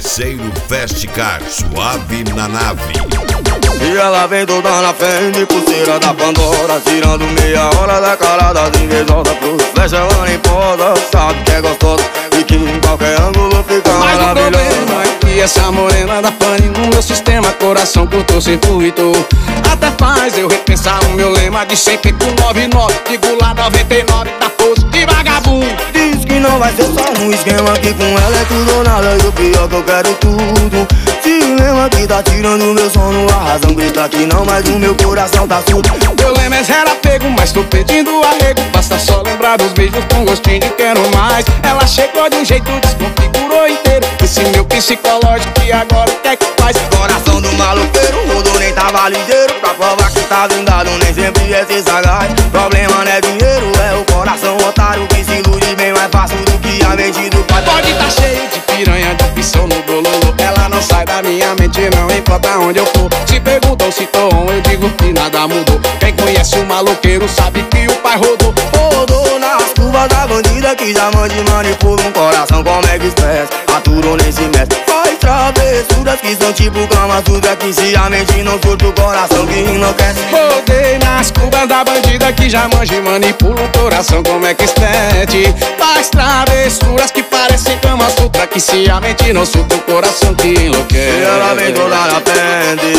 Parceiro Festcar, suave na nave. E ela vem toda na frente, pulseira da Pandora, tirando meia hora da cara das invejosas. Pro flecha ela nem posa, sabe que é gostosa e que em qualquer ângulo fica mas maravilhosa. Mas o problema é que essa morena da pane no meu sistema, coração curtou sem fluido. Até faz eu repensar o meu lema de sempre com 99. Digo lá 99, tá posto de vagabundo. Diz que não vai ser só um esquema, que com ela é tudo ou nada. E o pior que eu quero tudo. Dilema que tá tirando meu sono, a razão grita que não, mas o meu coração tá surdo. Meu lema é zero apego, mas tô pedindo arrego. Basta só lembrar dos beijos com gostinho de quero mais. Ela chegou de um jeito, desconfigurou inteiro esse meu psicológico que agora o que é que faz? Coração do maloqueiro, rodou nem tava ligeiro. Pra provar que tá vendado, nem sempre é ser sagaz. Problema não é dinheiro, é o coração otário que se ilude bem mais fácil do que a mente do pai. Pode tá cheio de piranha, de opção no bololo. Ela não sai da minha mente, não importa onde eu for. Se perguntam se tô on, eu digo que nada mudou. Quem conhece o maloqueiro sabe que o pai rodou. Rodou nas curvas da bandida que já mande manipula um coração como é que expressa. Aturou nem se mexe, faz travessuras que são tipo cama suja, que se a mente não surta o coração que enlouquece. Rodei nas curvas da bandida que já manja e manipula o coração como é que estete. Faz travessuras que parecem cama sutra, que se a mente não surta o coração que enlouquece. E ela vem toda na frente,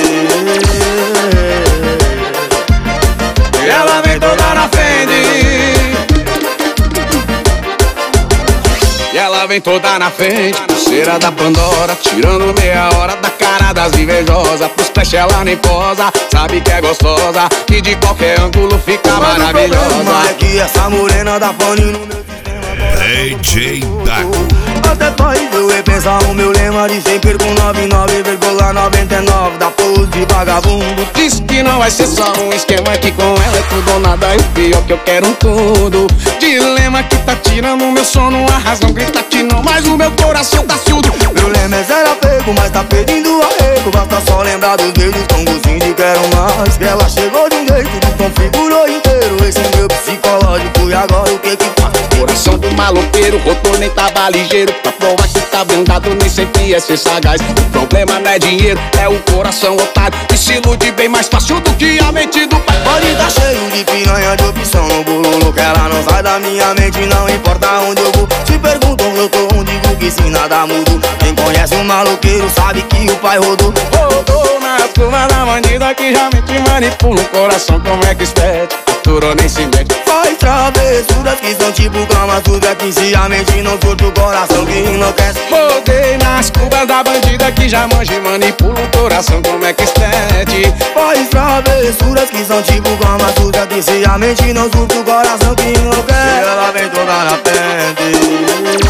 e ela vem toda na frente, e ela vem toda na frente, pulseira da Pandora, tirando meia hora da cara das invejosas. Pros flash ela nem posa, sabe que é gostosa e de qualquer ângulo fica maravilhosa. O problema é que essa morena da pane no meu DJ Dago. até faz eu repensar o meu lema de sempre com 99,99 da pose de vagabundo. Diz que não vai ser só um esquema, que com ela é tudo ou nada. E o pior que eu quero tudo. Dilema que tá tirando o meu sono, a razão grita que não, mas o meu coração tá surdo. Meu lema é zero apego, mas tá pedindo arrego. Basta só lembrar dos beijos com gostinho de quero mais. Que ela chegou de um jeito, desconfigurou inteiro esse meu psicológico. E agora o que que faz? Coração do maloqueiro, rodou nem tava ligeiro. Pra provar que tá vendado, nem sempre é ser sagaz. O problema não é dinheiro, é o coração otário que se ilude bem mais fácil do que a mente do pai. Pode tá cheio de piranha, de opção no bololo, que ela não sai da minha mente, não importa onde eu vou. Se perguntam eu tô onde, digo que se nada mudou. Quem conhece o maloqueiro sabe que o pai rodou. Rodou nas curvas da bandida que já mente manipula o coração como é que espete. Aturou nem se mete, Faz travessuras que são tipo cama suja, que se a mente não surta o coração que enlouquece. rodei nas curvas da bandida que já manja e manipula o coração como é que estete. Faz travessuras que são tipo cama suja, que se a mente não surta o coração que enlouquece. E ela vem toda na frente,